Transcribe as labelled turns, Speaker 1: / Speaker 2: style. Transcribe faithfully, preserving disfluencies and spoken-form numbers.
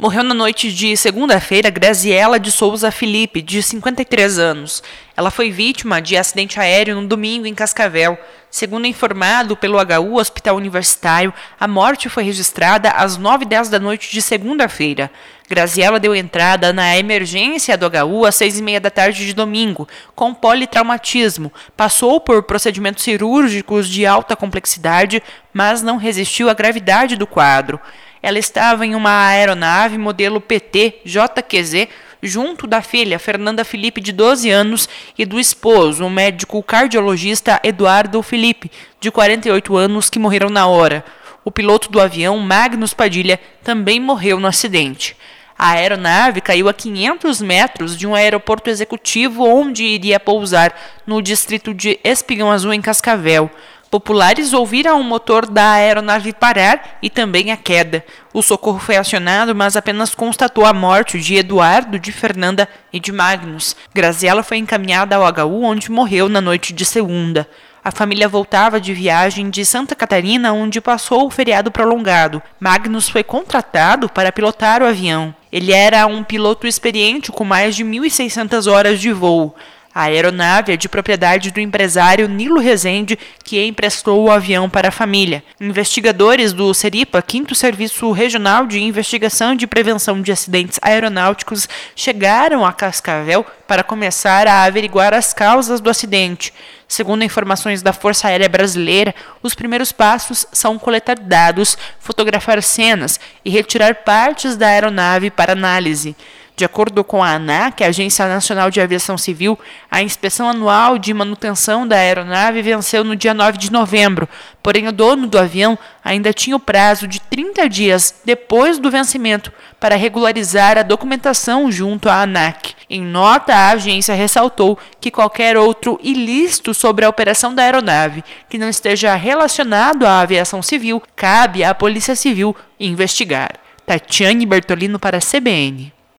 Speaker 1: Morreu na noite de segunda-feira Graziela de Souza Felipe, de cinquenta e três anos. Ela foi vítima de acidente aéreo no domingo em Cascavel. Segundo informado pelo H U Hospital Universitário, a morte foi registrada às nove e dez da noite de segunda-feira. Graziela deu entrada na emergência do H U às seis e meia da tarde de domingo, com politraumatismo. Passou por procedimentos cirúrgicos de alta complexidade, mas não resistiu à gravidade do quadro. Ela estava em uma aeronave modelo P T J Q Z, junto da filha Fernanda Felipe, de doze anos, e do esposo, o médico cardiologista Eduardo Felipe, de quarenta e oito anos, que morreram na hora. O piloto do avião, Magnus Padilha, também morreu no acidente. A aeronave caiu a quinhentos metros de um aeroporto executivo onde iria pousar, no distrito de Espigão Azul, em Cascavel. Populares ouviram o motor da aeronave parar e também a queda. O socorro foi acionado, mas apenas constatou a morte de Eduardo, de Fernanda e de Magnus. Graziela foi encaminhada ao H U, onde morreu na noite de segunda. A família voltava de viagem de Santa Catarina, onde passou o feriado prolongado. Magnus foi contratado para pilotar o avião. Ele era um piloto experiente com mais de mil e seiscentas horas de voo. A aeronave é de propriedade do empresário Nilo Rezende, que emprestou o avião para a família. Investigadores do SERIPA, quinto Serviço Regional de Investigação e de Prevenção de Acidentes Aeronáuticos, chegaram a Cascavel para começar a averiguar as causas do acidente. Segundo informações da Força Aérea Brasileira, os primeiros passos são coletar dados, fotografar cenas e retirar partes da aeronave para análise. De acordo com a ANAC, a Agência Nacional de Aviação Civil, a inspeção anual de manutenção da aeronave venceu no dia nove de novembro, porém o dono do avião ainda tinha o prazo de trinta dias depois do vencimento para regularizar a documentação junto à ANAC. Em nota, a agência ressaltou que qualquer outro ilícito sobre a operação da aeronave que não esteja relacionado à aviação civil, cabe à Polícia Civil investigar. Tatiane Bertolino para a C B N.